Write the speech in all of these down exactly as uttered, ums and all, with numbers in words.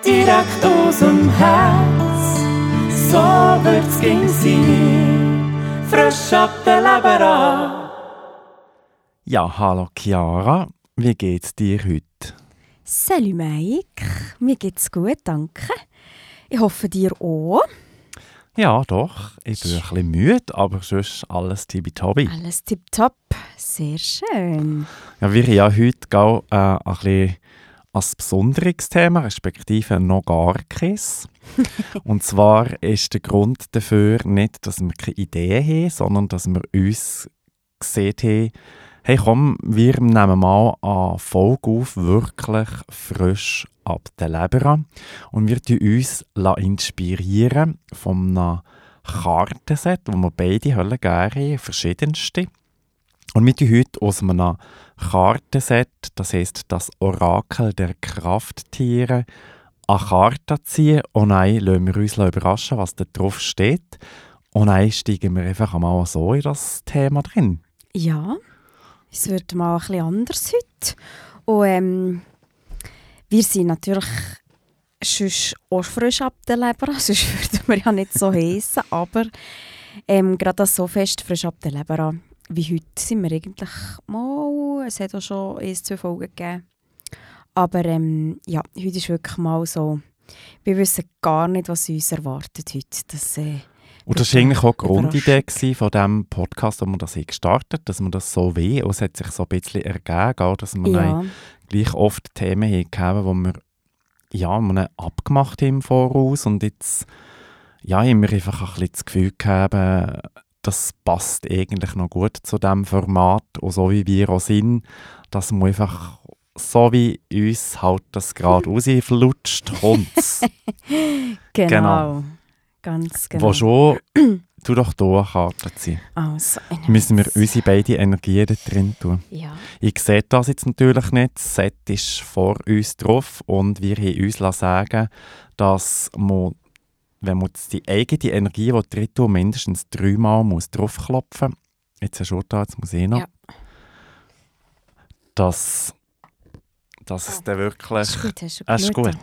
direkt aus dem Herz. So wird's ging sein, frisch ab der Leber. Ja, hallo Chiara, wie geht's dir heute? Salut Mike, mir geht's gut, danke. Ich hoffe dir auch. Ja, doch. Ich bin ein bisschen müde, aber sonst alles tippitoppi. Alles tipptopp, sehr schön. Ja, wir haben ja heute auch, äh, ein bisschen ein besonderes Thema, respektive noch gar keins. Und zwar ist der Grund dafür nicht, dass wir keine Ideen haben, sondern dass wir uns gesehen haben, hey komm, wir nehmen mal eine Folge auf, wirklich frisch ab der Leber an. Und wir lassen uns inspirieren von einem Kartenset, das wir beide Hölle gerne haben, verschiedenste. Und wir tun heute aus einem Kartenset, das heisst das Orakel der Krafttiere, eine Karte ziehen und dann lassen wir uns überraschen, was da drauf steht. Und dann steigen wir einfach mal so in das Thema drin. Ja, es wird mal ein bisschen anders heute. Und ähm, wir sind natürlich sonst auch frisch ab der Leber, sonst würden wir ja nicht so heissen, aber ähm, gerade so fest frisch ab der Leber an wie heute sind wir eigentlich mal, es hat auch schon ein, zwei Folgen gegeben, aber ähm, ja, heute ist wirklich mal so, wir wissen gar nicht, was uns erwartet heute. Das, äh, Und das war eigentlich auch die Grundidee von diesem Podcast, wo wir das gestartet haben, dass wir das so weh, und es hat sich so ein bisschen ergeben, dass wir ja. gleich oft Themen haben, die wir, ja, wir abgemacht haben im Voraus, und jetzt ja, haben wir einfach ein bisschen das Gefühl gehabt, das passt eigentlich noch gut zu diesem Format, und so wie wir auch sind, dass man einfach so wie uns halt das gerade rausflutscht, kommt's. genau. genau. Ganz genau. Wo schon, tu doch hier eine Karte ziehen. Also, müssen wir unsere beiden Energien da drin tun. Ja. Ich sehe das jetzt natürlich nicht. Das Set ist vor uns drauf und wir haben uns sagen, dass man, wenn man die eigene Energie, die drin tun, mindestens dreimal muss draufklopfen muss. Jetzt hast du da, jetzt muss ich noch. Ja. Dass, dass es dann wirklich... Das ist gut, hast du ah, ist gut.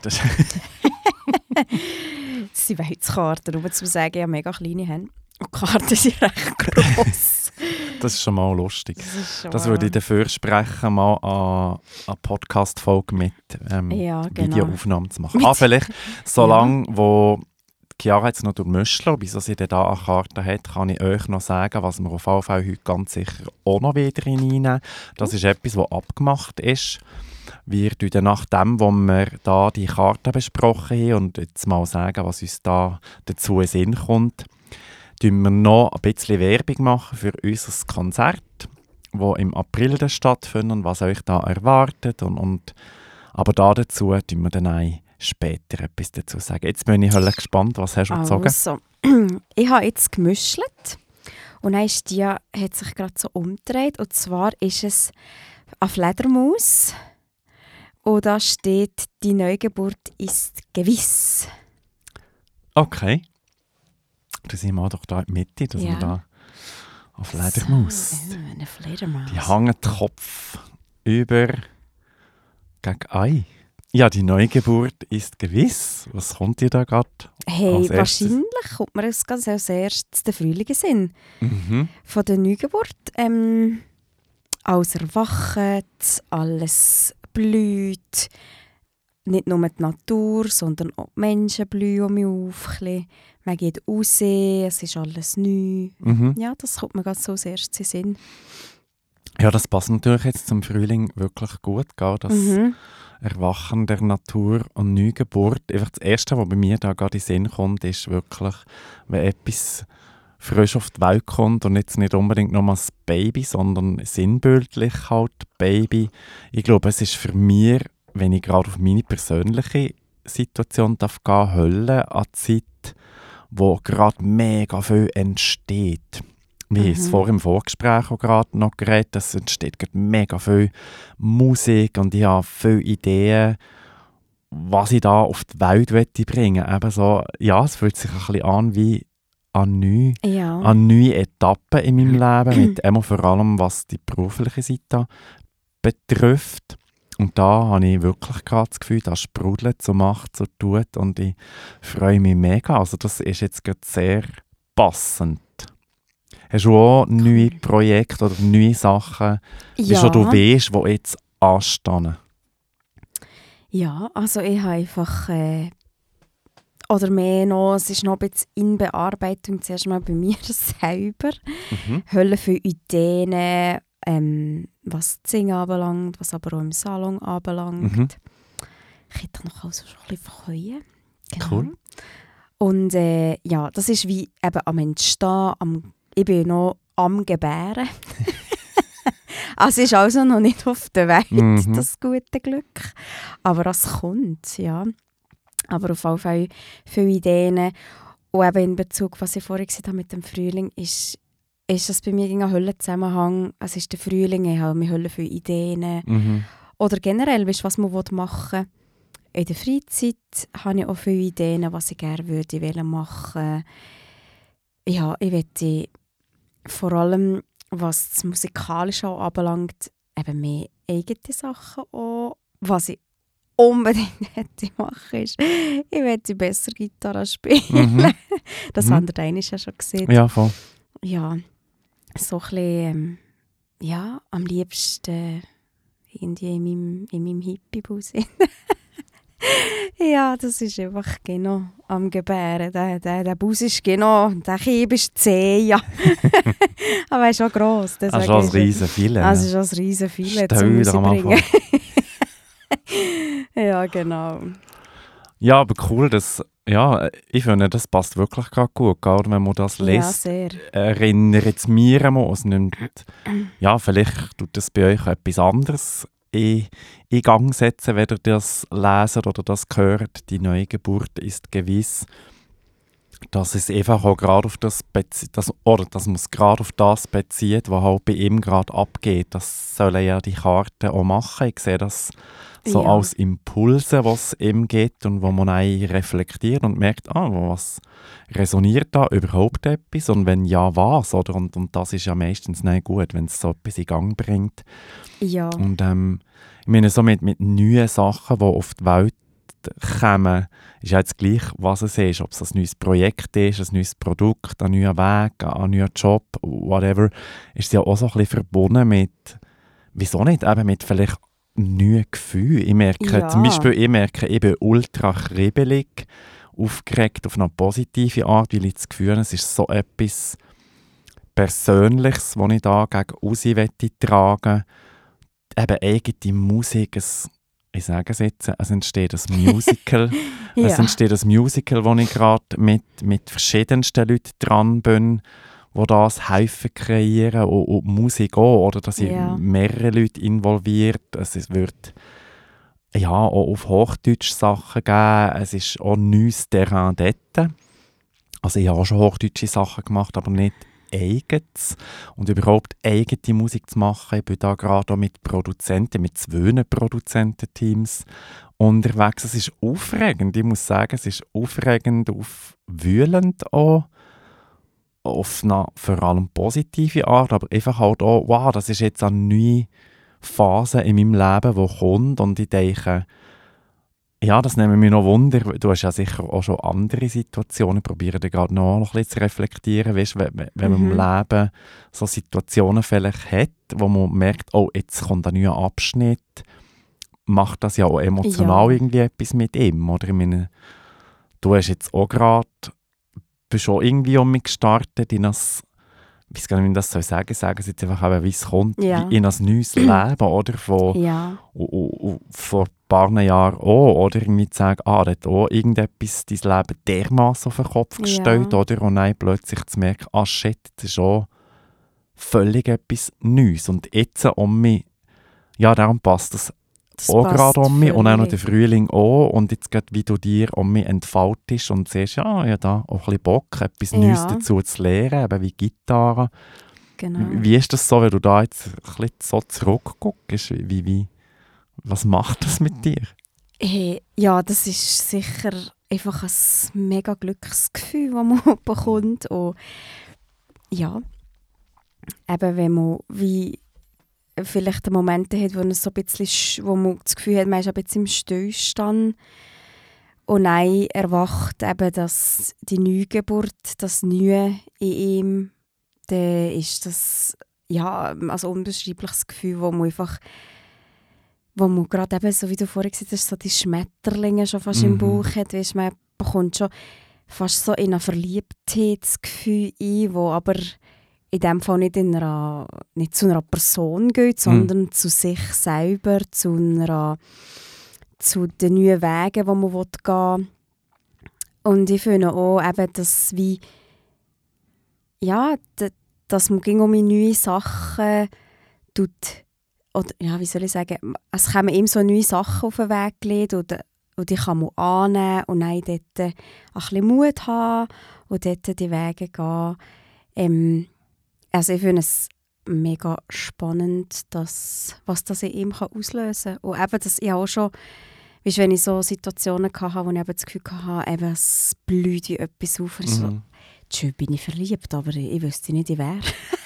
Das sind Weizkarten, um zu sagen, ja, mega kleine Hände. Und die Karten sind recht gross. Das ist schon mal lustig. Das, das würde ich dafür sprechen, mal eine, eine Podcast-Folge mit ähm, ja, genau. Videoaufnahmen zu machen. Ah, vielleicht so ja. lange, wo Chiara jetzt noch durchmischen, bis sie dann da eine Karte hat, kann ich euch noch sagen, was wir auf jeden Fall heute ganz sicher auch noch wieder reinnehmen. Das ist etwas, das abgemacht ist. Wir tun dann nach dem, wo wir da die Karte besprochen haben und jetzt mal sagen, was uns da dazu in den Sinn kommt, tun wir noch ein bisschen Werbung machen für unser Konzert, das im April dann stattfindet und was euch da erwartet. Und, und, aber da dazu tun wir dann auch später etwas dazu sagen. Jetzt bin ich halt gespannt, was hast du gezogen? Also, ich habe jetzt gemischelt und dann ist die, hat sich gerade so umgedreht, und zwar ist es eine Fledermaus. Und da steht, die Neugeburt ist gewiss. Okay. Dann sind wir doch da in die Mitte, dass ja. wir da eine Fledermaus. So, eine Fledermaus. Die hängen den Kopf über gegen Ei. Ja, die Neugeburt ist gewiss. Was kommt dir da gerade? Hey, wahrscheinlich kommt mir das ganz als erstes der Frühling in den Sinn. Mhm. Von der Neugeburt. Ähm, alles erwacht, alles blüht. Nicht nur die Natur, sondern auch die Menschen blühen um mich auf. Man geht raus, es ist alles neu. Mhm. Ja, das kommt mir ganz so als erstes in den Sinn. Ja, das passt natürlich jetzt zum Frühling wirklich gut, gell? Das Mhm. Erwachen der Natur und Neugeburt. Einfach das Erste, was bei mir da gerade in den Sinn kommt, ist wirklich, wenn etwas frisch auf die Welt kommt und jetzt nicht unbedingt nur das Baby, sondern sinnbildlich halt Baby. Ich glaube, es ist für mich, wenn ich gerade auf meine persönliche Situation darf gehen, Hölle an Zeit, wo gerade mega viel entsteht. Wir haben es Mhm. vor im Vorgespräch auch gerade noch geredet, es entsteht gerade mega viel Musik und ich habe viele Ideen, was ich da auf die Welt bringen möchte. Eben so, ja, es fühlt sich ein bisschen an wie eine neue, Ja. eine neue Etappe in meinem Leben, mit immer vor allem, was die berufliche Seite betrifft. Und da habe ich wirklich gerade das Gefühl, das sprudelt, so macht, so tut und ich freue mich mega. Also das ist jetzt gerade sehr passend. Hast du auch neue Projekte oder neue Sachen, wie Ja. schon du weißt, die jetzt anstehen? Ja, also ich habe einfach, äh, oder mehr noch, es ist noch ein bisschen in Bearbeitung, zuerst mal bei mir selber. Mhm. Hölle für Ideen, ähm, was das Singen anbelangt, was aber auch im Salon anbelangt. Mhm. Ich hätte noch also schon ein bisschen verkaufen. Genau. Cool. Und äh, ja, das ist wie eben am Entstehen, am, ich bin noch am Gebären. Also ist also noch nicht auf der Welt, Mhm. das gute Glück. Aber es kommt, ja. Aber auf jeden Fall viele Ideen. Und eben in Bezug, was ich vorhin gesagt habe mit dem Frühling, ist, ist das bei mir ein Höllenzusammenhang. Es ist der Frühling, ich habe mir Hölle viele Ideen. Mhm. Oder generell, weißt, was man machen will. In der Freizeit habe ich auch viele Ideen, was ich gerne würde machen. Ja, ich möchte vor allem, was das Musikalische auch anbelangt, eben mehr eigene Sachen auch. Was ich unbedingt hätte machen, ist, ich möchte besser Gitarre spielen. Mhm. Das Mhm. haben wir einmal ja schon gesehen. Ja, voll. Ja, so ein bisschen, ähm, ja, am liebsten irgendwie in meinem, in meinem Hippie-Bus. Ja, das ist einfach genau am Gebären. Der, der, der Bus ist genau, der Kieb ist zehn, ja. Aber er ist auch gross. Das ist schon ein riesen Filet. Also Ja. es ist auch ein riesen Filet, Stell zum dir am rausbringen. Ja, genau. Ja, aber cool, dass, ja, ich finde, das passt wirklich gerade gut, gell? Wenn man das Ja, liest. sehr. Erinnert es mir einmal, es nimmt, ja, vielleicht tut das bei euch etwas anderes in, in Gang setzen, wenn ihr das leset oder das hört. Die neue Geburt ist gewiss, dass es einfach auch gerade auf das, Bezie das oder dass man es gerade auf das bezieht, was halt bei ihm gerade abgeht. Das sollen ja die Karten auch machen. Ich sehe das so Ja. als Impulse, was ihm geht und wo man eigentlich reflektiert und merkt, ah, was resoniert da überhaupt etwas und wenn ja, was, oder? Und, und das ist ja meistens nicht gut, wenn es so etwas in Gang bringt. Ja, Und ähm, ich meine, so mit, mit neuen Sachen, die auf die Welt kommen, ist ja jetzt gleich, was es ist, ob es ein neues Projekt ist, ein neues Produkt, ein neuer Weg, ein neuer Job, whatever, ist es ja auch so ein bisschen verbunden mit, wieso nicht, eben mit vielleicht neuen Gefühlen. Ich merke, Ja. zum Beispiel, ich merke, ich bin ultra kribbelig, aufgeregt auf eine positive Art, weil ich das Gefühl habe, es ist so etwas Persönliches, das ich da gegen raus tragen will. Eben eigene Musik, es, ich sage es jetzt, es entsteht ein Musical. ja. Es entsteht ein Musical, wo ich gerade mit, mit verschiedensten Leuten dran bin, die das helfen kreieren und, und die Musik auch, oder dass ich Ja. mehrere Leute involviert. Es ist- wird ja auch auf Hochdeutsch Sachen geben. Es ist auch neues Terrain dort. Also ich habe auch schon hochdeutsche Sachen gemacht, aber nicht eigenes. Und überhaupt eigene Musik zu machen. Ich bin da gerade auch mit Produzenten, mit zwei Produzententeams unterwegs. Es ist aufregend, ich muss sagen, es ist aufregend, aufwühlend auch. Auf eine vor allem positive Art, aber einfach halt auch, wow, das ist jetzt eine neue Phase in meinem Leben, die kommt und ich denke, ja, das nimmt mich noch Wunder. Du hast ja sicher auch schon andere Situationen, probiere da gerade noch ein bisschen zu reflektieren, weißt, wenn, wenn man Mhm. im Leben so Situationen vielleicht hat, wo man merkt, oh, jetzt kommt ein neuer Abschnitt, macht das ja auch emotional Ja. irgendwie etwas mit ihm, oder? Ich meine, du hast jetzt auch gerade, bist schon irgendwie um mich gestartet in ein, ich weiß gar nicht, wie ich das soll sagen, sagen es jetzt einfach eben, wie es kommt, Ja. wie in ein neues Leben, oder? Von, Ja, und, und, und vor ein paar Jahren auch, oder? Irgendwie zu sagen, ah, da hat auch irgendetwas dein Leben dermaßen auf den Kopf Ja. gestellt, oder? Und dann plötzlich zu merken, ah, shit, das ist auch völlig etwas Neues. Und jetzt um mich, ja, darum passt das das auch passt gerade um mich und auch noch der völlig. Frühling auch. Und jetzt gerade, wie du dir um mich entfaltest und siehst, ja, ja, da auch ein bisschen Bock, etwas Ja. Neues dazu zu lernen, eben wie Gitarre. Genau. Wie ist das so, wenn du da jetzt ein bisschen so zurückguckst? Wie, wie, was macht das mit dir? Hey, ja, das ist sicher einfach ein mega Glücksgefühl, das man bekommt. Und ja, eben wenn man wie vielleicht Momente hat, wo, es so ein bisschen, sch- wo man das Gefühl hat, man ist ein bisschen im Stillstand. Und dann erwacht eben das, die Neugeburt, das Neue in ihm. Dann ist das ja, also ein unbeschreibliches Gefühl, wo man einfach, wo man gerade eben, so wie du vorhin gesagt hast, so die Schmetterlinge schon fast Mhm. im Bauch hat. Weißt, man bekommt schon fast so in ein Verliebtheitsgefühl ein, wo aber in dem Fall nicht, in einer, nicht zu einer Person geht, sondern zu sich selber, zu, einer, zu den neuen Wegen, die man gehen will. Und ich finde auch, eben, dass wie ja, d- dass man gegen um neue Sachen tut, oder ja, wie soll ich sagen, es kommen ihm so neue Sachen auf den Weg gelegt und, und die kann man annehmen und dann dort ein bisschen Mut haben und dort die Wege gehen. Ähm, also ich finde es mega spannend, dass, was das in ihm kann auslösen kann. Und eben, dass ich auch schon, weißt, wenn ich so Situationen hatte, wo ich eben das Gefühl hatte, eben, es blüht in etwas auf. Mhm. So, schön bin ich verliebt, aber ich, ich wüsste nicht, ich wäre.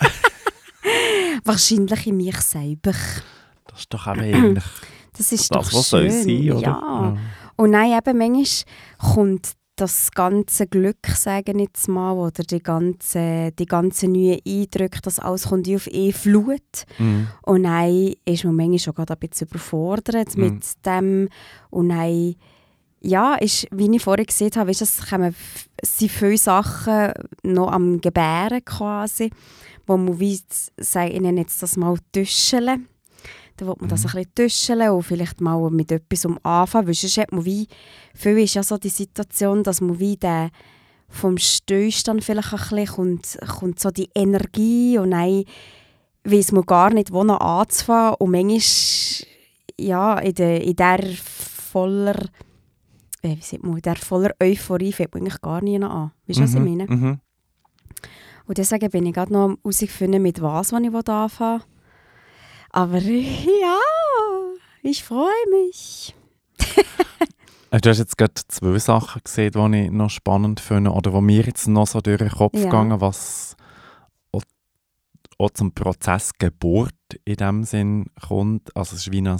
Wahrscheinlich in mich selber. Das ist doch eben eigentlich das, ist das, doch was soll schön. sein, oder? Ja. Ja. Und nein, eben manchmal kommt das ganze Glück, sagen jetzt mal, oder die ganze, die ganzen neuen Eindrücke, das alles kommt auf eh Flut. Mhm. Und dann ist man manchmal schon gerade ein bisschen überfordert Mhm. mit dem. Und dann, ja, ist, wie ich vorhin gesehen habe, ist, es kommen, es sind viele Sachen noch am Gebären quasi, wo man wie, sage ich nenne jetzt das mal Tuscheln. Dann will man das ein bisschen tuscheln und vielleicht mal mit etwas um anfangen, weil sonst hat man wie, viel ist ja so die Situation, dass man wie den, vom Stillstand vielleicht ein bisschen kommt, kommt so die Energie und dann weiss man gar nicht, wo noch anzufangen und manchmal, ja, in, der, in der voller, äh, wie sagt man, in der voller Euphorie fängt man eigentlich gar nicht noch an. Weißt du, was ich meine? Mhm. Und deswegen bin ich gerade noch am herausfinden, mit was ich anfangen will. Aber ja, ich freue mich. Äh, Du hast jetzt gerade zwei Sachen gesehen, die ich noch spannend finde oder die mir jetzt noch so durch den Kopf Ja. gegangen, was auch, auch zum Prozess Geburt in dem Sinn kommt. Also es ist wie ein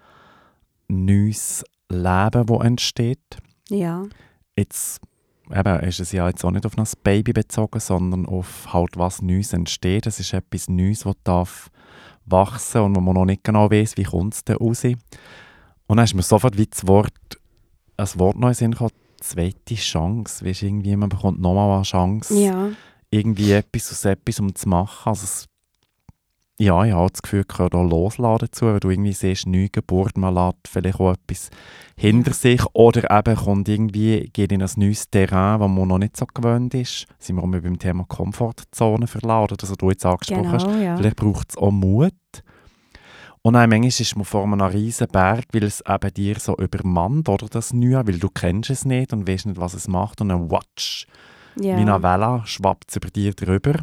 neues Leben, das entsteht. Ja, Jetzt eben, ist es ja jetzt auch nicht auf ein Baby bezogen, sondern auf halt was Neues entsteht. Es ist etwas Neues, das darf wachsen und wo man noch nicht genau weiss, wie kommt es denn raus. Und dann ist mir sofort wie das Wort, ein Wort noch in den Sinn gekommen, zweite Chance. Weißt, irgendwie, man bekommt nochmal eine Chance, ja, irgendwie etwas aus etwas um zu machen. Also es, ja, ich habe das Gefühl, ich kann da losladen dazu, weil du irgendwie siehst, Neugeburt, man lässt vielleicht auch etwas hinter sich oder eben kommt irgendwie, geht in ein neues Terrain, das man noch nicht so gewöhnt ist. Sind wir auch mal beim Thema Komfortzone verladen, das du jetzt angesprochen hast. genau, ja. Vielleicht braucht es auch Mut. Und dann manchmal ist man vor einem riesen Berg, weil es eben dir so übermannt, oder das Neue, weil du kennst es nicht und weißt nicht, was es macht. Und dann watsch, ja. wie eine Welle schwappt es über dir drüber.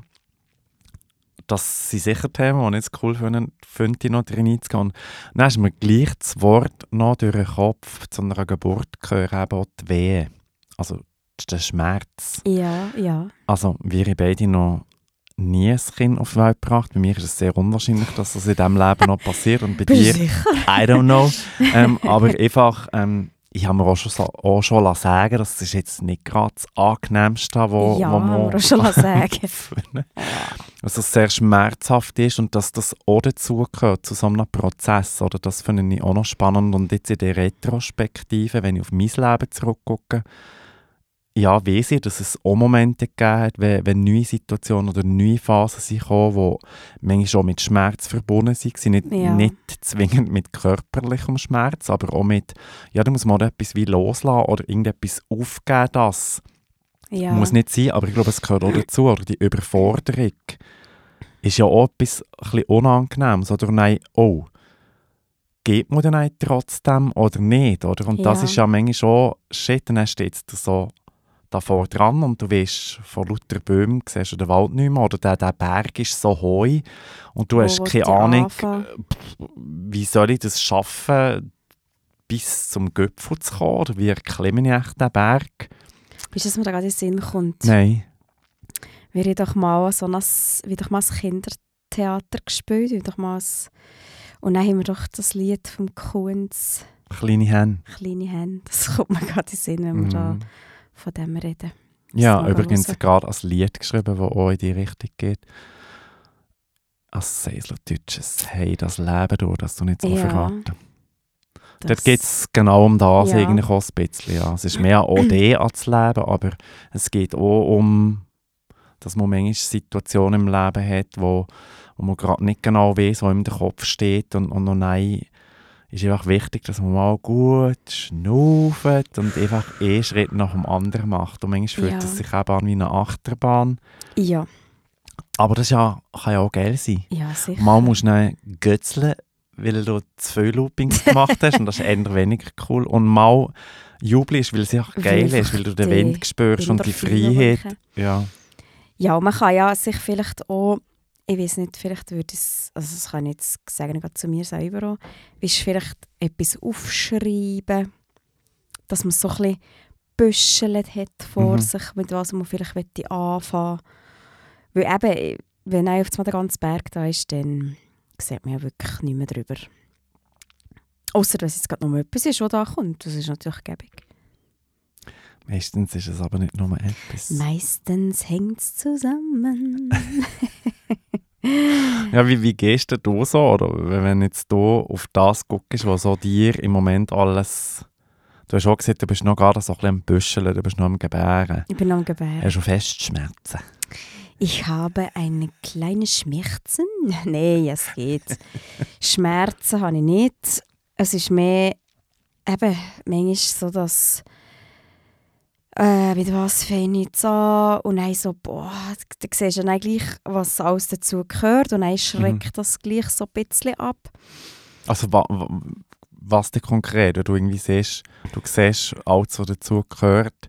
Das sind sicher Themen, die ich jetzt cool finde, finde noch reinzugehen. Und dann ist mir gleich das Wort noch durch den Kopf zu einer Geburt gehört, eben auch die Wehe. Also das ist der Schmerz. Ja, ja. Also wir haben beide noch nie ein Kind auf die Welt gebracht. Bei mir ist es sehr unwahrscheinlich, dass das in diesem Leben noch passiert. Und bei dir, I don't know. Ähm, aber einfach, ähm, ich habe mir auch schon, so, auch schon sagen, das ist jetzt nicht gerade das Angenehmste, wo, ja, wo haben man wir auch schon sagen. dass es sehr schmerzhaft ist und dass das auch dazugehört, zu so einem Prozess. Oder das finde ich auch noch spannend. Und jetzt in der Retrospektive, wenn ich auf mein Leben zurückgucke, ja, weiss ich, dass es auch Momente gegeben hat, wenn, wenn neue Situationen oder neue Phasen sind gekommen, die manchmal schon mit Schmerz verbunden waren. Nicht, Ja. nicht zwingend mit körperlichem Schmerz, aber auch mit, ja, da muss man etwas wie loslassen oder irgendetwas aufgeben, das Ja. muss nicht sein, aber ich glaube, es gehört auch dazu. Oder die Überforderung ist ja auch etwas ein bisschen Unangenehmes. Oder nein, oh, geht man denn trotzdem oder nicht? Oder? Und das Ja. ist ja manchmal schon, shit, dann steht es da so davor dran und du weißt, von lauter Bäumen siehst du den Wald nicht mehr oder der, der Berg ist so hoch und du Wo hast willst keine du Ahnung, anfangen? pff, wie soll ich das schaffen, bis zum Gipfel zu kommen oder wie erklimme ich echt den Berg? Weißt du, dass mir da gerade in den Sinn kommt? Nein. Wäre ich doch mal so ein, wie doch mal ein Theater gespielt. Und, doch mal das, und dann haben wir doch das Lied vom Kunz «Kleine Hände». «Kleine Hände». Das kommt mir gerade in den Sinn, wenn wir Mhm. da von dem reden. Ja, mal übrigens hören. gerade ein Lied geschrieben, das auch in die Richtung geht. Als Seisler-Deutsches «Hey, das Leben durch, das du nicht so Ja, verraten». Das- Dort geht es genau um das Ja. eigentlich auch ein bisschen. Ja. Es ist mehr O D als Leben, aber es geht auch um, dass man manchmal Situationen im Leben hat, wo, wo man gerade nicht genau weiß, was ihm der Kopf steht. Und, und, und nein, ist einfach wichtig, dass man mal gut schnauft und einfach einen Schritt nach dem anderen macht. Und manchmal fühlt Ja. es sich eben an wie eine Achterbahn. Ja, Aber das ist ja, kann ja auch geil sein. ja, sicher. Mal musst du dann götzeln, weil du zu viele Loopings gemacht hast und das ist eher weniger cool. Und mal jubelst, weil es einfach Weil geil einfach ist, weil du den die Wind spürst und die Endorphine Freiheit. wirken. Ja. Ja, und man kann ja sich vielleicht auch, ich weiß nicht, vielleicht würde es, also das kann ich jetzt sagen, gerade zu mir selber auch, willst du vielleicht etwas aufschreiben, dass man so ein bisschen büschelt hat vor Mhm. sich, mit was man vielleicht möchte anfangen. Weil eben, wenn einer auf einmal der ganze Berg da ist, dann sieht man ja wirklich nicht mehr drüber. Außer dass jetzt gerade noch mal etwas ist, was da kommt. Das ist natürlich gäbig. Meistens ist es aber nicht nur etwas. Meistens hängt es zusammen. Ja, wie, wie gehst du so? Oder wenn jetzt du auf das guckst, was so dir im Moment alles... Du hast auch gesagt, du bist noch gerade so ein bisschen am Büscheln, du bist noch am Gebären. Ich bin am Gebären. Hast du Festschmerzen? Ich habe eine kleine Schmerzen. Nein, es geht. Schmerzen habe ich nicht. Es ist mehr, eben, manchmal so, dass äh, mit was fange ich jetzt an und dann so, boah, da siehst du dann gleich, was alles dazu gehört und dann schreckt Mhm. das gleich so ein bisschen ab. Also wa, wa, was denn konkret? Wenn du irgendwie siehst, du siehst alles, was dazu gehört.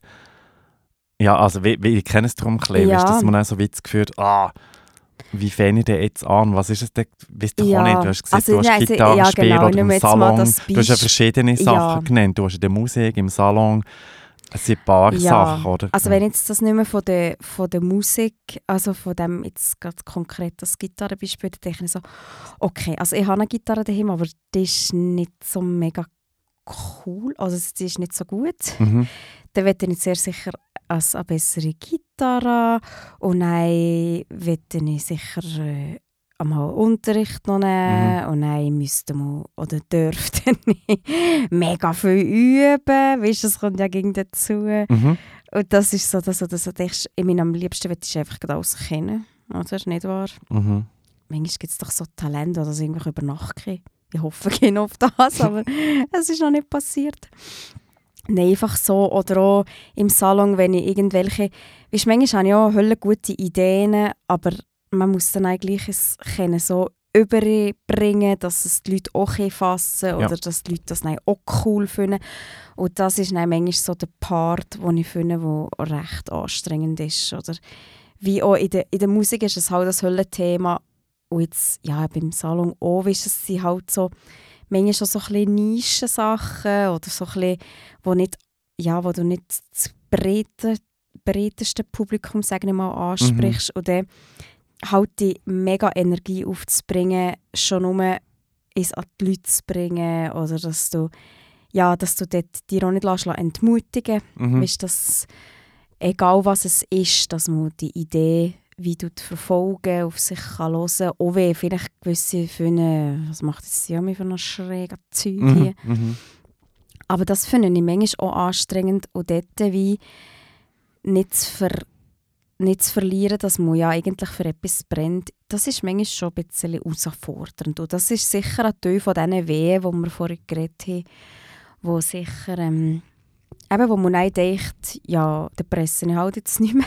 Ja, also wie, wie ich kenne es darum ein bisschen, Ja. weißt, dass man dann so Witz geführt, ah, wie fange ich denn jetzt an? Was ist es denn? Weißt du Ja. auch nicht. Du hast gesagt, Also, du hast ja, also, Gitarre ja, spielen genau, oder nehmen im wir jetzt mal Salon. das Du hast ja Beisp- verschiedene Sachen Ja. genannt. Du hast in der Musik, im Salon, es sind ein paar Ja. Sachen, oder? Also wenn jetzt das nicht mehr von der, von der Musik, also von dem jetzt gerade konkret das Gitarrenbeispiel, dann denke ich so, okay, also ich habe eine Gitarre daheim, aber die ist nicht so mega cool, also die ist nicht so gut. Mhm. Dann möchte ich sehr sicher als eine bessere Gitarre und dann möchte ich sicher äh, einmal Unterricht noch nehmen und dann müsste man oder dürfte ich mega viel üben, weißt du, das kommt ja gegen dazu. Mhm. Und das ist so, dass du das denkst, ich meine, am liebsten möchte ich einfach gerade alles kennen, oder? Nicht wahr? Mhm. Manchmal gibt es doch so Talente, die das irgendwie über Nacht gehen. Ich hoffe genau auf das, aber es ist noch nicht passiert. Nein, einfach so. Oder auch im Salon, wenn ich irgendwelche... Weißt, manchmal habe ich auch Hölle gute Ideen, aber man muss dann eigentlich es können so überbringen, dass es die Leute auch fassen können Ja. oder dass die Leute das dann auch cool finden. Und das ist dann manchmal so der Part, den ich finde, der recht anstrengend ist. Oder wie auch in der, in der Musik ist es halt das Höllenthema. Und jetzt, ja, beim Salon auch, weißt, es sind halt so, manchmal schon so ein bisschen Nischensachen oder so ein bisschen, wo, nicht, ja, wo du nicht das breite, breiteste Publikum, sagen wir mal, ansprichst. Und dann halt die mega Energie aufzubringen, schon nur es an die Leute zu bringen oder dass du, ja, dass du dort dich auch nicht lässt, entmutigen lässt. Mhm. Weißt, dass, egal was es ist, dass man die Idee wie du verfolgen, auf sich kann hören kann. Auch wenn vielleicht gewisse finden, was macht jetzt die Jami für ein schräges Zeug hier. Mhm. Mhm. Aber das finde ich manchmal auch anstrengend und dort wie nicht zu, ver nicht zu verlieren, dass man ja eigentlich für etwas brennt. Das ist manchmal schon ein bisschen herausfordernd. Und das ist sicher ein Teil von diesen Wehen, die wir vorhin geredet haben, wo sicher... Ähm, Eben, wo man dann denkt, ja, der Presse ich halt jetzt nicht mehr.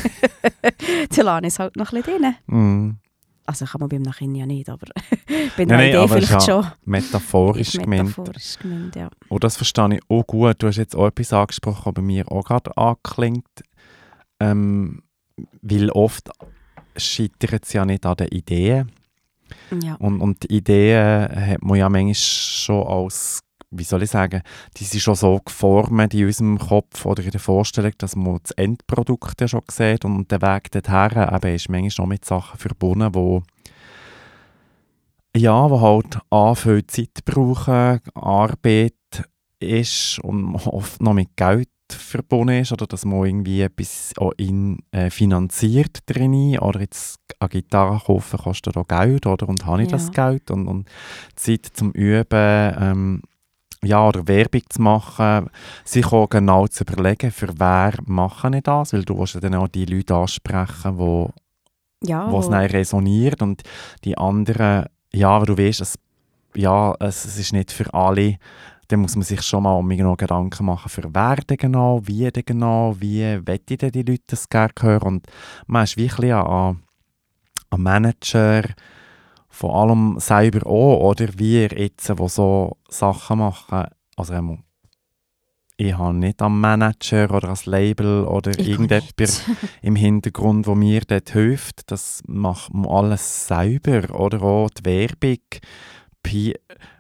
Dann lasse ich es halt noch ein bisschen drin. Mhm. Also kann man beim Nachhinein ja nicht, aber bei Nein, einer nein, Idee aber es ist vielleicht ja schon. metaphorisch Ist gemeint. metaphorisch gemeint, ja. Und das verstehe ich auch gut. Du hast jetzt auch etwas angesprochen, was bei mir auch gerade anklingt. Ähm, weil oft scheitert es ja nicht an den Ideen. Ja. Und, und die Ideen hat man ja manchmal schon als, wie soll ich sagen, die sind schon so geformt in unserem Kopf oder in der Vorstellung, dass man das Endprodukt ja schon sieht und der Weg dorthin eben ist manchmal noch mit Sachen verbunden, wo, ja, die halt A, viel Zeit brauchen, Arbeit ist und oft noch mit Geld verbunden ist oder dass man irgendwie etwas auch in, äh, finanziert drin oder jetzt eine Gitarre kaufen kostet auch Geld oder und habe ich Ja. das Geld und, und Zeit zum Üben ähm, ja, oder Werbung zu machen, sich auch genau zu überlegen, für wer mache ich das, weil du willst ja dann auch die Leute ansprechen, wo Ja, wo es wo- dann resoniert und die anderen, ja, aber du weißt, es, ja, es, es ist nicht für alle, dann muss man sich schon mal um genau Gedanken machen, für wer denn genau, wie denn genau, wie wette denn die Leute das gerne hören und man ist wirklich ein, ein Manager von allem selber auch, oder wir jetzt, die so Sachen machen, also einmal, ich habe nicht einen Manager oder ein Label oder Ich auch irgendjemand nicht. im Hintergrund, wo mir dort hilft. Das macht man alles selber. Oder auch die Werbung, P-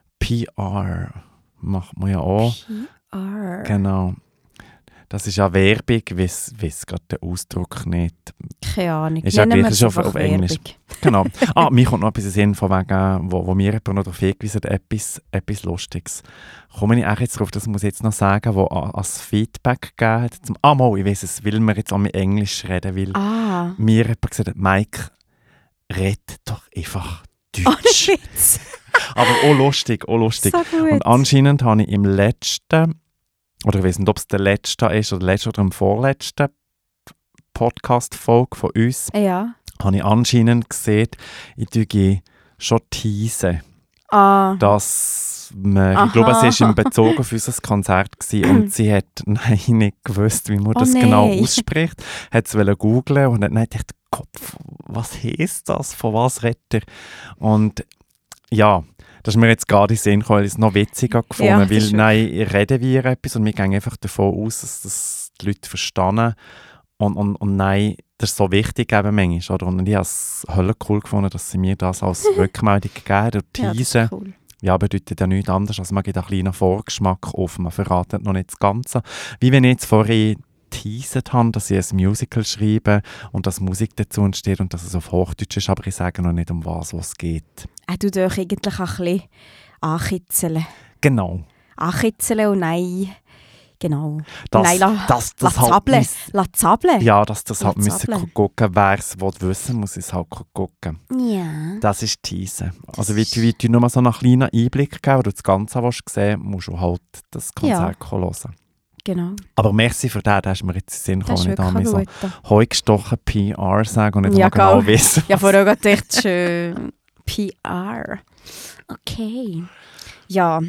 PR macht man ja auch. P R. Genau. Das ist ja Werbung, ich weiss gerade den Ausdruck nicht. Keine Ahnung. Ist ja Nennen gleich, wir ist es auf- einfach auf Englisch. Werbung. Genau. Ah, mir kommt noch etwas in den Sinn, von wegen, wo, wo mir jemand noch darauf hingewiesen hat, etwas, etwas Lustiges. Komme ich eigentlich jetzt darauf, das muss ich jetzt noch sagen, wo a- als Feedback gegeben hat. Zum, ah, mal, ich weiss es, weil wir jetzt auch mit Englisch reden, weil Ah. mir jemand gesagt hat, Mike, red doch einfach Oh, Deutsch. Witz. Aber auch lustig, auch lustig. So gut. Und anscheinend habe ich im letzten, oder ich weiß nicht, ob es der letzte ist oder der letzte oder im vorletzten Podcast-Folge von uns, Ja. habe ich anscheinend gesehen, ich tue schon teasen, Ah. dass man, Aha. ich glaube, es war in Bezug auf unser Konzert gewesen, und sie hat nein, nicht gewusst, wie man Oh das genau nein. ausspricht, hat es googeln und hat dann gedacht, Gott, was heisst das, von was redet er? Und ja, das ist mir jetzt gerade in den Sinn gekommen, weil ich es noch witziger gefunden, Ja, das weil ist nein, reden wir etwas und wir gehen einfach davon aus, dass das die Leute verstehen. Und, und, und nein, das ist so wichtig eben manchmal. Oder? Und ich habe es höllen cool gefunden, dass sie mir das als Rückmeldung gegeben und Ja, das teasen. ist cool. Ja, bedeutet ja nichts anderes, als man gibt einen kleinen Vorgeschmack auf. Man verratet noch nicht das Ganze. Wie wenn ich jetzt vorhin teasert habe, dass ich ein Musical schreibe und dass Musik dazu entsteht und dass es auf Hochdeutsch ist, aber ich sage noch nicht, um was es geht. Er tut euch eigentlich auch ein bisschen ankitzeln. Genau. Ankitzeln und nein, genau. Das, Nein, la- das, das La halt Zable. müssen- La Zable. Ja, dass das halt La müssen Zable. gucken, wer es wissen muss, es halt gucken. Ja. Das ist Teasen. Also Das wie ist- du, wie du nur mal so einen kleinen Einblick geben, wenn du das Ganze willst sehen, musst du halt das Konzert hören. Genau. Aber merci für den, da hast du mir jetzt in den Sinn Das ist gekommen. Ich wirklich habe so gut. heu gestochen P R sagen und nicht Ja, mal genau gell. wissen. Ja, vorher gerade echt schön. P R. Okay. Ja.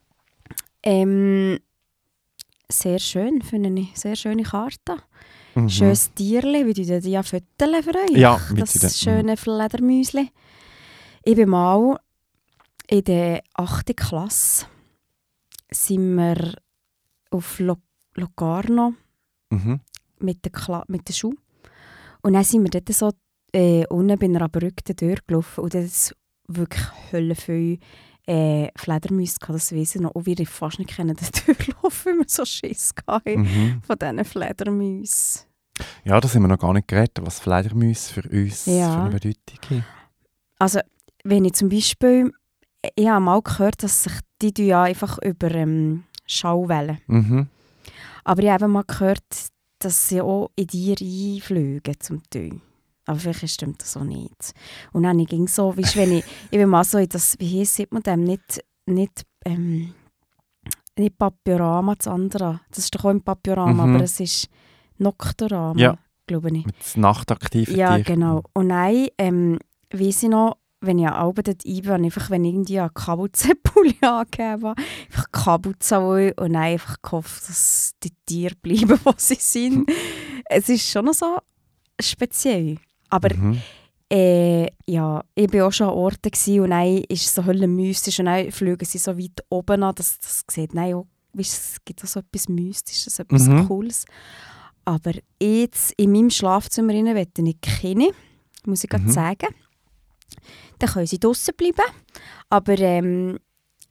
Ähm, sehr schön, finde ich. Sehr schöne Karte. Mhm. Schönes Tierli, wie du die ja füttern für euch. Ja, wie das du den- schöne Fledermäusli. Ich bin mal in der achten Klasse sind wir auf Lo- Locarno Mhm. mit der, Kla mit der Schule. Und dann sind wir dort so äh, unten bei einer Brücke durchgelaufen. Und das ist wirklich Hölle viel äh, Fledermäuse gehabt, das weiss ich noch. Und wir fast nicht können dort durchlaufen, weil wir so Schiss hatten Mhm. von diesen Fledermäusen. Ja, da sind wir noch gar nicht geredet, was Fledermäuse für uns Ja. für eine Bedeutung haben. Also, wenn ich zum Beispiel, ich habe mal gehört, dass sich die tun ja einfach über ähm, Schallwellen. Mhm. Aber ich habe eben mal gehört, dass sie auch in Tiere einfliegen zum Teil. Aber vielleicht stimmt das auch nicht. Und dann ging so, weißt, wenn ich, ich bin mal so in das, wie heisst sieht man dem, nicht, nicht, ähm, nicht Papyorama, das andere. Das ist doch auch ein Papyorama, Mhm. aber es ist Nocturama, Ja. glaube ich. Mit das nachtaktive Ja, Tier. genau. Und nein, ähm, weiss ich noch, wenn ich an Alben dort rein bin, einfach wenn irgendwie ein Kapuzenpulli angegeben habe, einfach Kapuze wollen und dann einfach gehofft, dass die Tiere bleiben, wo sie sind. Es ist schon noch so speziell. Aber Mhm. äh, ja, ich war auch schon an Orten gewesen, und dann ist es so höllen mystisch und dann fliegen sie so weit oben an, dass das sieht, nein, auch, weißt, es gibt auch so etwas Mystisches, etwas Mhm. Cooles. Aber jetzt in meinem Schlafzimmer rein möchte ich keine, muss ich gerade Mhm. sagen. Dann können sie draussen bleiben. Aber ähm,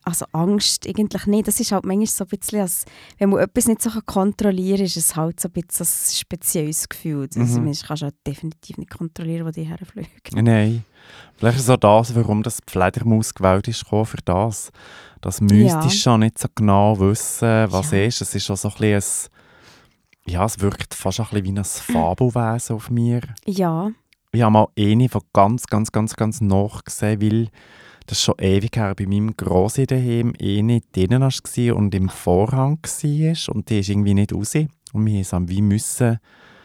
also Angst eigentlich nicht. Das ist halt manchmal so ein bisschen, als, wenn man etwas nicht so kontrollieren kann, ist es halt so ein bisschen ein spezielles Gefühl. Also, Mhm. man kann halt definitiv nicht kontrollieren, wo die herfliegen. Nein. Vielleicht ist es auch das, warum das die Fledermaus gewählt ist, gekommen für das. Das mystisch ja. nicht so genau wissen, was Ja. ist. Es ist auch so ein bisschen ein, ja, es wirkt fast ein bisschen wie ein Fabelwesen auf mir. Ja, Ich habe mal eine von ganz, ganz, ganz, ganz nach gesehen, weil das schon ewig her bei meinem Grossi daheim eine drinnen war und im Vorhang war und die ist irgendwie nicht raus. Und wir mussten wie müssen,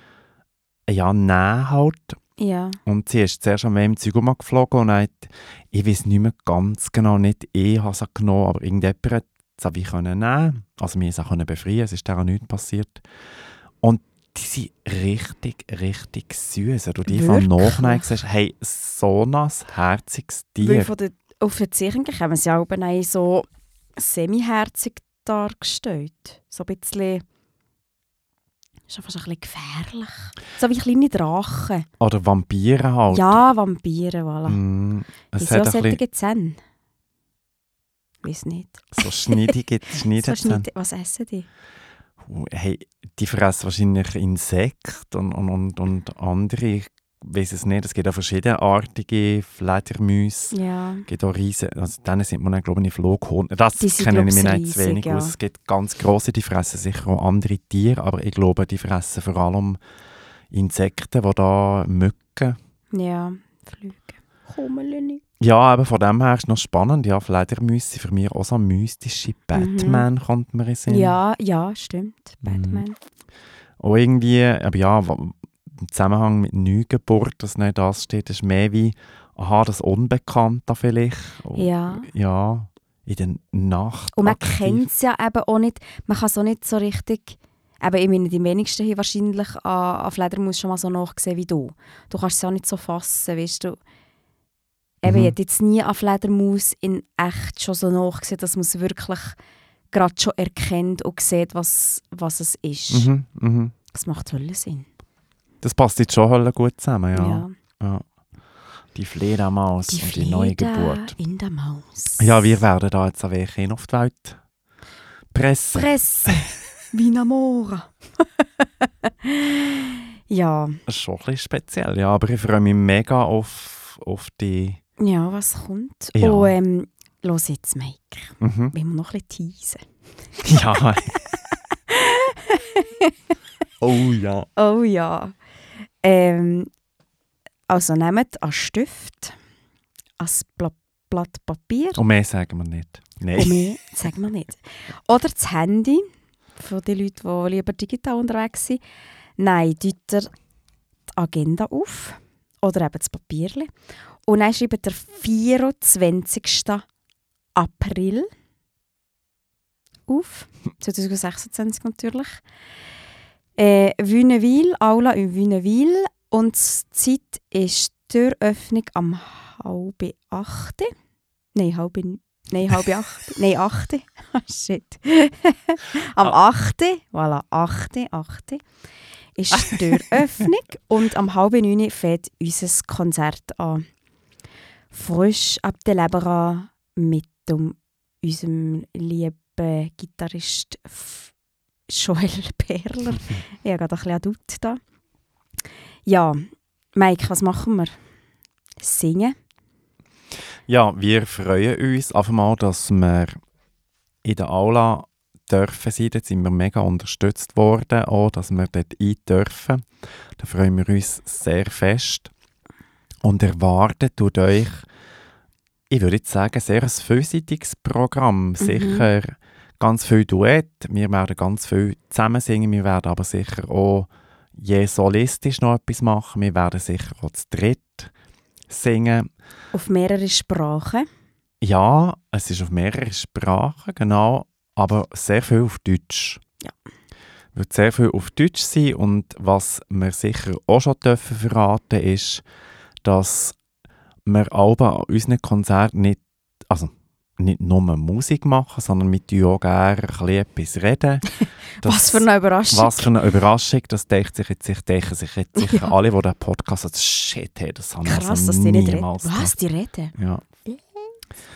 ja, nehmen halt. ja. Und sie ist zuerst an meinem Zeug geflogen und hat, ich weiß nicht mehr ganz genau, nicht ich habe sie genommen, aber irgendjemand hat sie wie können nehmen. Also wir konnten sie befreien, es ist daran nichts passiert. Und die sind richtig, richtig süß. Du die von Wirklich? Nachhinein siehst, hey, so ein herziges Weil Tier. von der, auf den Zeichen kommen sie auch eben so semi-herzig dargestellt. So ein bisschen, schon fast ein bisschen gefährlich. So wie kleine Drachen. Oder Vampire halt. Ja, Vampire, voilà. Mm, Die es sind hat auch ein bisschen solche Zähne. Ich weiss nicht. so schneidige So Schneidezähne. Schnitte- Was essen die? Hey, die fressen wahrscheinlich Insekten und, und, und, und andere, ich weiss es nicht, es gibt auch verschiedenartige Fledermäuse. Ja. Es gibt auch riesen, also denen sind wir, glaube ich, Flughunde. Das Die sind, kenne ich glaub mir ich, nicht zu riesig, wenig ja. aus. Es gibt ganz grosse, die fressen sicher auch andere Tiere, aber ich glaube, die fressen vor allem Insekten, die da Mücken. Ja, Flüge. Kommen Ja, aber von dem her ist es noch spannend. Ja, Fledermäuse sind für mich auch so mystische Batman, kommt mir in den Sinn. Ja, ja, stimmt. Mhm. Batman. Auch irgendwie, aber ja, w- im Zusammenhang mit Neugeburt, dass nicht das steht, ist mehr wie, aha, das Unbekannte vielleicht. Und, Ja. Ja, in der Nacht. Und man aktiv. kennt es ja eben auch nicht, man kann es auch nicht so richtig, eben, ich meine, die wenigsten haben wahrscheinlich an, an Fledermaus schon mal so nachgesehen wie du. Du kannst es ja auch nicht so fassen, weißt du. Eben, Mhm. ich hätte jetzt nie an Fledermaus in echt schon so nachgesehen, dass man es wirklich gerade schon erkennt und sieht, was, was es ist. Mhm, mhm. Das macht toll Sinn. Das passt jetzt schon höllen gut zusammen, ja. Ja. ja. Die Fledermaus und die neue Flieder Geburt. in der Maus. Ja, wir werden da jetzt ein wenig auf die Welt pressen. Presse. Vinamora. Ja. Das ist schon ein bisschen speziell, ja, aber ich freue mich mega auf, auf die... Ja, was kommt? Ja. Und ähm, los jetzt, Mike. Mhm. Wollen wir noch ein bisschen teasen? Ja. Oh ja. Oh ja. Ähm, also nehmt einen Stift, ein Bla- Blatt Papier. Und mehr sagen wir nicht. Nein. Und mehr sagen wir nicht. Oder das Handy von den Leuten, die lieber digital unterwegs sind. Nein, tut ihr die Agenda auf. Oder eben das Papierchen. Und dann schreibt der vierundzwanzigsten April auf. zwanzig sechsundzwanzig natürlich. Äh, Wünnewil, Aula in Wünnewil. Und die Zeit ist die Türöffnung am halb acht. Nein, halb, nein, halb acht. Nein, acht. Oh, shit. Am acht. Voilà, acht. acht. Ist die Türöffnung. Und am halb neun fängt unser Konzert an. Frisch ab der Leber an mit dem, unserem lieben Gitarrist F- Joel Perler. Ich habe gerade ein bisschen Adut da. Ja, Mike, was machen wir? Singen? Ja, wir freuen uns einfach mal, dass wir in der Aula dürfen sein. Dort sind wir mega unterstützt worden, auch, dass wir dort ein dürfen. Da freuen wir uns sehr fest. Und erwartet tut euch, ich würde jetzt sagen, sehr ein vielseitiges Programm. Sicher ganz viel Duett. Wir werden ganz viel zusammen singen. Wir werden aber sicher auch je solistisch noch etwas machen. Wir werden sicher auch zu dritt singen. Auf mehrere Sprachen. Ja, es ist auf mehrere Sprachen, genau, aber sehr viel auf Deutsch. Ja. Wird sehr viel auf Deutsch sein und was wir sicher auch schon dürfen verraten ist, dass wir alle an unseren Konzerten nicht, also nicht nur Musik machen, sondern wir tun auch gerne ein bisschen etwas reden. Das, Was für eine Überraschung. Was für eine Überraschung, das denkt sich jetzt, ich denke sich jetzt sicher Ja. alle, die den Podcast sagen, shit, hey, das haben wir Krass, also dass die nicht reden. niemals Was, die reden? ja.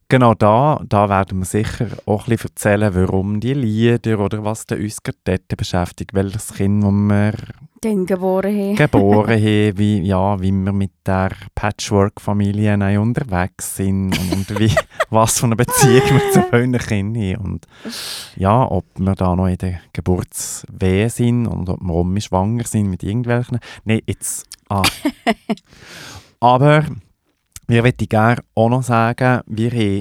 Genau, da, da werden wir sicher auch ein bisschen erzählen, warum die Lieder oder was da uns gerade dort beschäftigt, welches Kind, das wir Dann geboren haben. geboren haben, wie, ja, wie wir mit der Patchwork-Familie auch unterwegs sind und, und wie, was für eine Beziehung wir zu euren Kindern haben. Und ja, ob wir da noch in der Geburtswehe sind und ob wir um schwanger sind mit irgendwelchen. Nein, jetzt. Ah. Aber wir möchten gerne auch noch sagen, wir haben,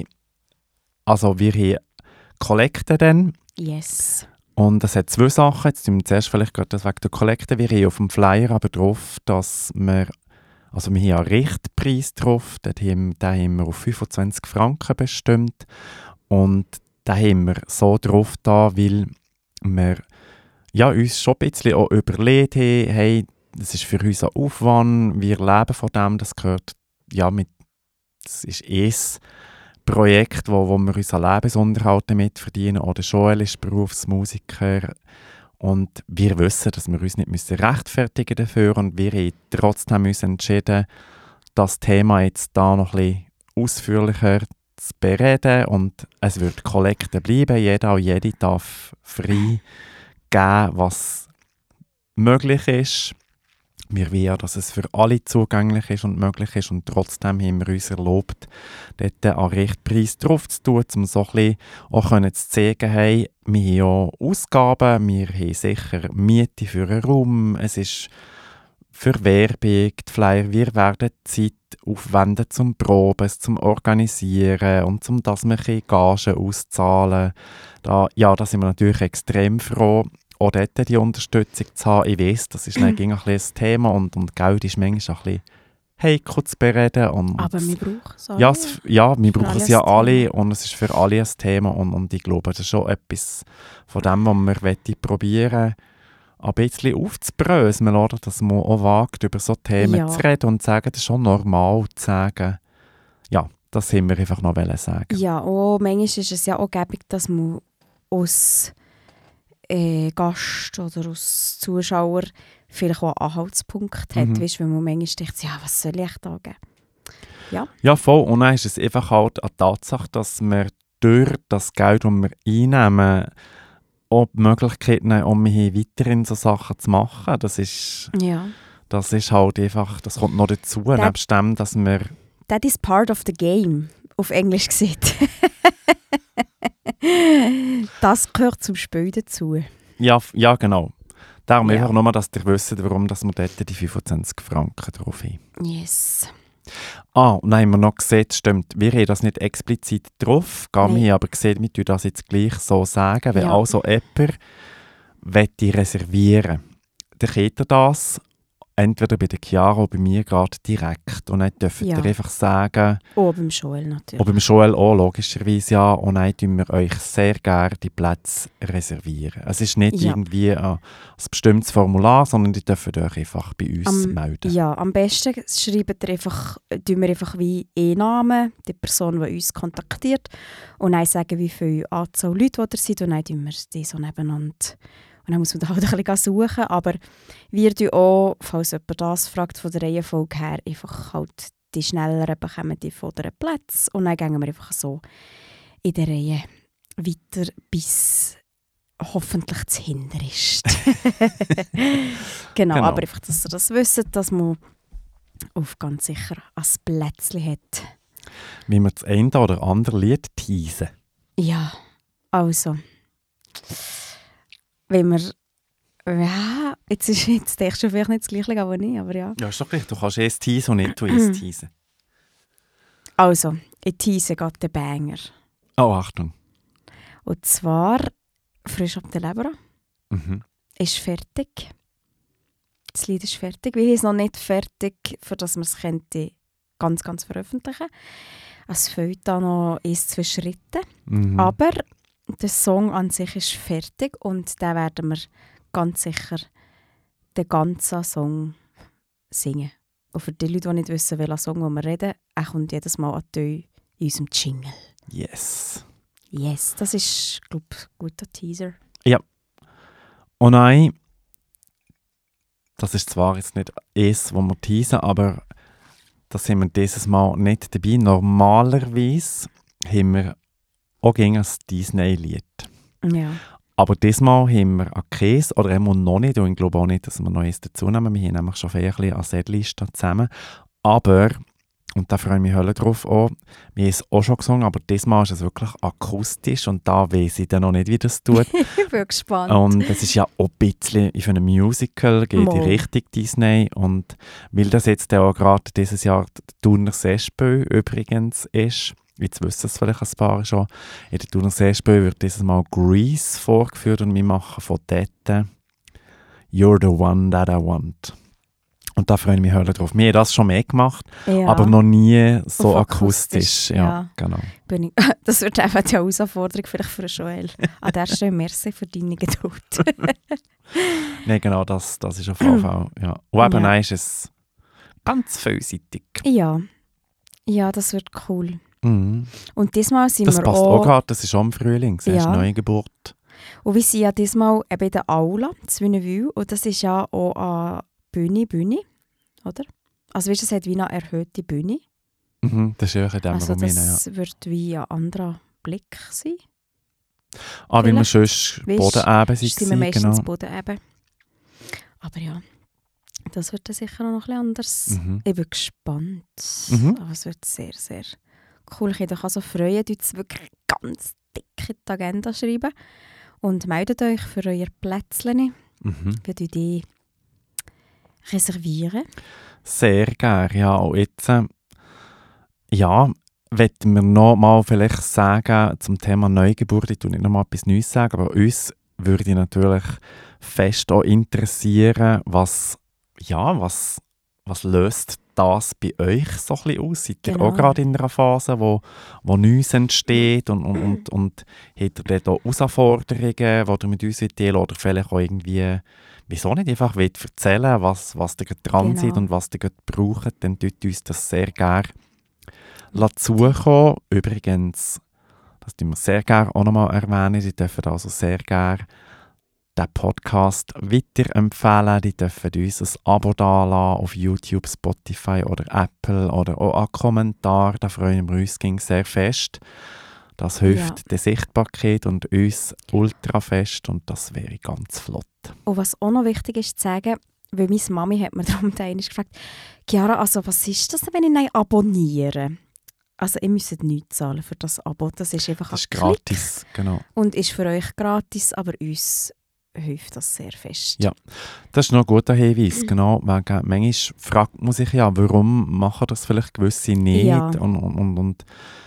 also wir haben Kollekte dann. Yes. Und es hat zwei Sachen. Jetzt tun wir zuerst vielleicht gerade das wegen der Kollekte. Wir haben auf dem Flyer aber drauf, dass wir, also wir haben ja einen Richtpreis drauf. Den haben, den haben wir auf fünfundzwanzig Franken bestimmt. Und den haben wir so drauf da, weil wir ja, uns schon ein bisschen auch überlegt haben, hey, das ist für uns ein Aufwand, wir leben von dem, das gehört, ja, mit, das ist ein Projekt, wo, wo wir unseren Lebensunterhalt damit verdienen. Oder Joel ist Berufsmusiker und wir wissen, dass wir uns nicht müssen rechtfertigen dafür und wir haben trotzdem uns entschieden, das Thema jetzt da noch ein bisschen ausführlicher zu bereden und es wird Kollekte bleiben. Jeder und jede darf frei geben, was möglich ist. Wir wollen ja, dass es für alle zugänglich ist und möglich ist und trotzdem haben wir uns erlaubt, dort einen Richtpreis drauf zu tun, um so ein bisschen auch zu zeigen, hey, wir haben ja Ausgaben, wir haben sicher Miete für einen Raum, es ist für Werbung, die Flyer, wir werden Zeit aufwenden zum Proben, zum Organisieren und zum dass wir Gagen auszahlen. Da, ja, da sind wir natürlich extrem froh, auch dort die Unterstützung zu haben. Ich weiss, das ist ein, ein, ein Thema und, und Geld ist manchmal ein bisschen heikel zu bereden. Und, aber wir brauchen es alle. Ja, es, ja wir brauchen es ja alle Thema. Und es ist für alle ein Thema und, und ich glaube, das ist schon etwas von dem, was wir probieren ein bisschen aufzubröseln, oder? Dass man auch wagt, über so Themen Ja. zu reden und zu sagen, das ist schon normal zu sagen. Ja, das haben wir einfach noch sagen. Ja, und manchmal ist es ja auch gäbig, dass man aus äh, Gast oder aus Zuschauer vielleicht auch einen Anhaltspunkt hat, Mhm. weißt, wenn man manchmal denkt, ja, was soll ich da geben? Ja, voll. Und dann ist es einfach halt eine Tatsache, dass wir durch das Geld, das wir einnehmen, auch die Möglichkeiten haben, um weiterhin so Sachen zu machen. Das ist, Ja. das ist halt einfach, das kommt noch dazu, Das- nebst dem, dass wir, That is part of the game, auf Englisch gesagt. Das gehört zum Spiel dazu. ja, f- ja genau. Darum Ja. einfach nur, dass ihr wisst, warum dass wir dort die fünfundzwanzig Franken drauf haben. Yes. Ah, und dann haben wir noch gesehen, stimmt, wir haben das nicht explizit drauf, wir Nein. haben aber gesehen, wir tun das jetzt gleich so sagen, wenn Ja. also jemand möchte reservieren, dann könnt ihr das entweder bei der Chiara oder bei mir gerade direkt und dann dürft Ja. ihr einfach sagen, Oh, beim Joel natürlich. oder beim Joel auch logischerweise ja, und dann tun wir euch sehr gerne die Plätze reservieren. Es ist nicht Ja. irgendwie ein, ein bestimmtes Formular, sondern die dürft euch einfach bei uns Am- melden. Ja, am besten schreiben wir einfach, tun wir einfach wie E-Namen, die Person, die uns kontaktiert, und dann sagen, wie viele Anzahl Leute die sind, und dann tun wir die so nebeneinander. Und dann muss man da halt ein bisschen suchen, aber wir tun auch, falls jemand das fragt, von der Reihenfolge her, einfach halt die Schnelleren bekommen die vorderen Plätze, und dann gehen wir einfach so in der Reihe weiter, bis hoffentlich das Hinterste. genau, Genau. aber einfach, dass ihr das wisst, dass man auf ganz sicher ein Plätzchen hat. Wie wir das eine oder andere Lied teasen. Ja, also. Wenn wir. Ja, jetzt, ist, jetzt denkst du vielleicht nicht das Gleiche, aber nicht, aber ja. Ja, ist doch gleich. Du kannst erst teasen und nicht du erst teasen. Also, ich tease gerade den Banger. Oh, Achtung. Und zwar, «Frisch ab der Leber» Mhm. ist fertig. Das Lied ist fertig. Wir haben es noch nicht fertig, für das wir es könnte ganz, ganz veröffentlichen. Es fehlt da noch eins, zwei Schritte. Mhm. Aber der Song an sich ist fertig und den werden wir ganz sicher den ganzen Song singen. Und für die Leute, die nicht wissen, welchen Song wir reden, er kommt jedes Mal an die Tür in unserem Jingle. Yes. Yes, das ist, glaube ich, ein guter Teaser. Und nein, das ist zwar jetzt nicht es, wo wir teasen, aber da sind wir dieses Mal nicht dabei. Normalerweise haben wir auch gegen ein Disney-Lied. Ja. Aber diesmal haben wir an Käse, oder einmal noch nicht, und ich glaube auch nicht, dass wir noch eins dazu nehmen. Wir haben nämlich schon ein bisschen an Setliste zusammen. Aber, und da freue ich mich hölle drauf auch, wir haben es auch schon gesungen, aber diesmal ist es wirklich akustisch und da weiss ich dann noch nicht, wie das tut. Ich bin gespannt. Und es ist ja auch ein bisschen für ein Musical, geht Mal. in Richtung Disney. Und weil das jetzt auch gerade dieses Jahr der Thuner Seespö übrigens ist, jetzt wissen es vielleicht ein paar schon, in der Thuner Seespö wird dieses Mal Grease vorgeführt und wir machen von dort «You're the one that I want». Und da freue ich mich höher drauf. Wir haben das schon mehr gemacht, ja. aber noch nie so Auf akustisch. akustisch, Ja, ja. genau. Bin ich, das wird einfach die Herausforderung vielleicht für Joel. An der Stelle merci für deine Geduld. Nein, genau, das, das ist auf jeden Fall. Ja. Und eben Ja. dann ist es ganz vielseitig. Ja. Ja, das wird cool. Mhm. Und diesmal sind Das wir passt auch... auch gerade, das ist auch im Frühling, das ist Ja. Neugeburt. Und wir sind ja diesmal eben in der Aula, in Wünnewil. Und das ist ja auch eine Bühne, Bühne, oder? Also weißt du, es hat wie eine erhöhte Bühne. Mhm, das ist einfach in dem Also Raum rein, das ja. wird wie ein anderer Blick sein. Ah, weil wir vielleicht. sonst Weisst, Bodeneben Sonst sind wir waren, meistens genau. Boden eben. Aber ja, das wird dann sicher noch ein bisschen anders. Mhm. Ich bin gespannt. Mhm. Aber es wird sehr, sehr cool. Ich kann so freuen, dass es wirklich ganz dick in die Agenda schreiben. Und meldet euch für euer Plätzchen. Mhm. Wir tun die reservieren. Sehr gerne, ja. Und jetzt, äh, ja, möchten wir noch mal vielleicht sagen zum Thema Neugeburt, ich tue nicht noch mal etwas Neues sagen, aber uns würde natürlich fest auch interessieren, was, ja, was, was löst das bei euch so ein bisschen aus? Seid ihr Genau. auch gerade in einer Phase, wo, wo Neues entsteht und, und, und, und habt ihr dort auch Herausforderungen, die ihr mit uns teilen wollt, oder vielleicht auch irgendwie, wieso nicht einfach wollt erzählen, was, was ihr gerade dran Genau. seid und was ihr gerade braucht, dann tut uns das sehr gerne zukommen. Übrigens, das tun wir sehr gerne auch nochmal erwähnen, die dürfen also sehr gerne den Podcast weiterempfehlen. Die dürfen uns ein Abo dalassen auf YouTube, Spotify oder Apple oder auch einen Kommentar. Da freuen wir uns ging sehr fest. Das hilft Ja. der Sichtbarkeit und uns ultra fest und das wäre ganz flott. Und was auch noch wichtig ist zu sagen, weil meine Mami hat mir darum einmal gefragt, Chiara, also was ist das, wenn ich nicht abonniere? Also ihr müsst nichts zahlen für das Abo. Das ist einfach Das ist ein Klick gratis, genau. und ist für euch gratis, aber uns hilft das sehr fest. Ja. Das ist noch ein guter Hinweis, genau. Wegen, manchmal fragt man sich ja, warum machen das vielleicht gewisse nicht. Ja. Und, und, und, und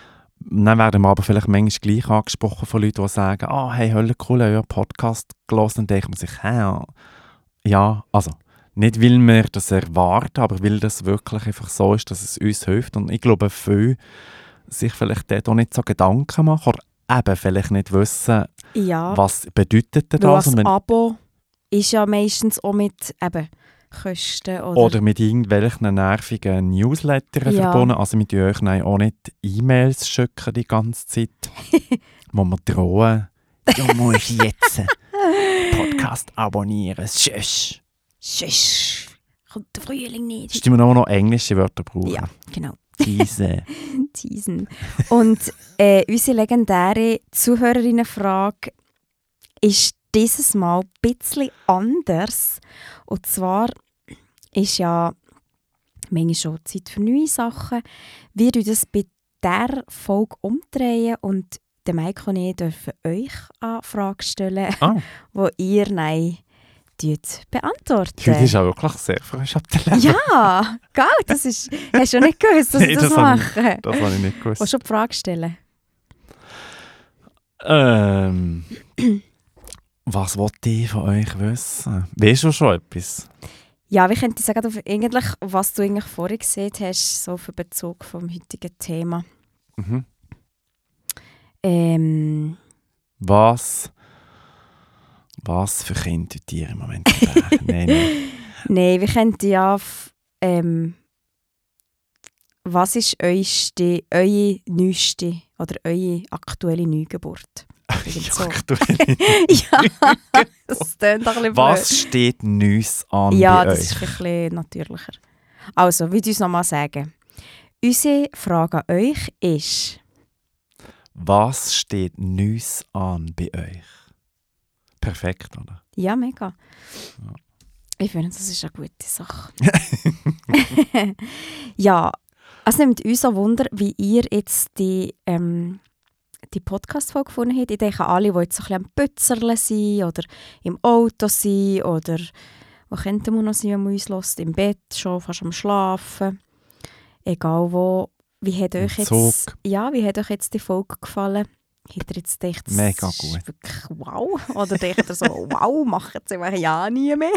dann werden wir aber vielleicht manchmal gleich angesprochen von Leuten, die sagen, ah, hey, Hölle cool, euer Podcast gelesen. Und dann denkt man sich, hä, ja, also nicht, weil wir das erwarten, aber weil das wirklich einfach so ist, dass es uns hilft. Und ich glaube, viele sich vielleicht dort auch nicht so Gedanken machen oder eben vielleicht nicht wissen, Ja, was bedeutet denn weil das. das Und wenn, Abo ist ja meistens auch mit eben Kosten oder... oder mit irgendwelchen nervigen Newslettern Ja. verbunden. Also mit euch nein, auch nicht E-Mails schicken die ganze Zeit, wo wir drohen, du musst jetzt den Podcast abonnieren, tschüss. Schuss, kommt der Frühling nicht. Stimmt, wir noch englische Wörter brauchen. Ja, genau. Diese. Teasen. Und äh, unsere legendäre Zuhörerinnenfrage ist dieses Mal ein bisschen anders. Und zwar ist ja manchmal schon Zeit für neue Sachen. Wir dürfen das bei dieser Folge umdrehen und der Mike und ich dürfen euch eine Frage stellen, Ah, die ihr nein beantworten. heute ist auch wirklich sehr frisch ab der Leber. Ja, geil, das ist, hast du nicht gewusst, dass Nein, ich das, das habe ich- mache. Das habe ich nicht Willst gewusst. du schon die Frage stellen? Ähm, was wollte ich von euch wissen? Weißt du schon etwas? Ja, wie könnte ich sagen, auf eigentlich, was du eigentlich vorhin gesehen hast, so für Bezug vom heutigen Thema. Mhm. Ähm, Was, was für Kinder tut ihr im Moment gebären? Nein, nein. Nein, wie könnte ich ja... f- Ähm, was ist eure, eure neueste oder eure aktuelle Neugeburt? Irgend so. Aktuell. Ja, das klingt doch ein bisschen Was steht Neues an blöd. Ja, bei das euch? ist ein bisschen natürlicher. Also, wie du es nochmal sagen. Unsere Frage an euch ist, Was steht Neues an bei euch? Perfekt, oder? Ja, mega. Ja. Ich finde, das ist eine gute Sache. Ja, es nimmt uns auch Wunder, wie ihr jetzt die, ähm, die Podcast-Folge gefunden habt. Ich denke, alle, die jetzt so ein bisschen am Pützerle sind oder im Auto sind oder wo könnten wir noch sein, wenn man uns hört, im Bett, schon fast am Schlafen. Egal wo. Wie hat euch jetzt, Zug. ja, wie hat euch jetzt die Folge gefallen? Habt ihr jetzt gedacht, das Mega ist gut. wirklich wow? Oder denkt ihr so, wow, machen sie einfach ja nie mehr?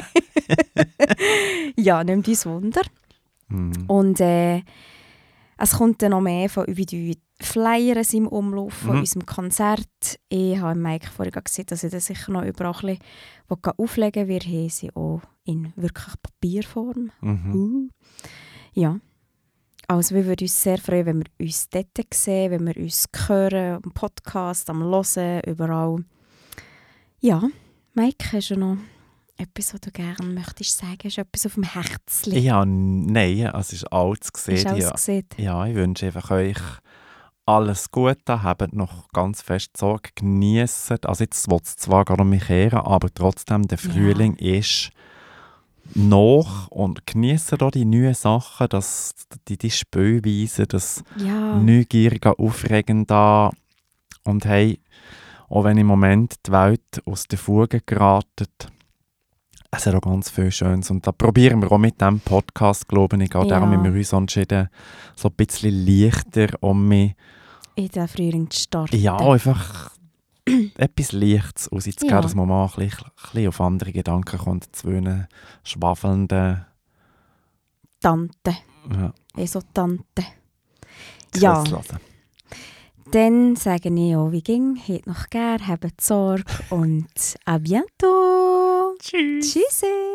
Ja, nimmt uns Wunder. Mhm. Und äh, es kommt dann noch mehr von wie die Flyer im Umlauf von Mhm. unserem Konzert. Ich habe Mike vorhin gesehen, dass ich das sicher noch überall ein bisschen auflegen will. Wir haben sie auch in wirklich Papierform. Mhm. Uh. Ja. Also wir würden uns sehr freuen, wenn wir uns dort sehen, wenn wir uns hören, am Podcast, am Hören, überall. Ja, Mike, hast du noch etwas, was du gerne möchtest sagen? Hast du etwas auf dem Herzchen? Ja, nein, es ist alles Hast gesehen. du alles Ja. gesehen? ja, ich wünsche einfach euch alles Gute, habt noch ganz fest Sorge, genießt. Also jetzt will es zwar gar um mich kehren, aber trotzdem, der Frühling ja. ist noch und genießt auch die neuen Sachen, das, die, die Spielweise, das Ja. Neugierige, Aufregende. Und hey, auch wenn im Moment die Welt aus den Fugen geratet, es hat auch ganz viel Schönes. Und da probieren wir auch mit diesem Podcast, glaube ich, auch Ja. darum haben wir uns entschieden, so ein bisschen leichter um mich, In den Frühling zu starten. ja, einfach etwas Leichtes rauszugeben, Ja. dass man mal ein bisschen, ein bisschen auf andere Gedanken kommt, zu einer schwafelnden Tante. ja, Eso-Tante. Ja, Zuhören. dann sage ich auch, wie ging, habt noch gern, habt Sorge und à bientôt. Tschüss. Tschüssi.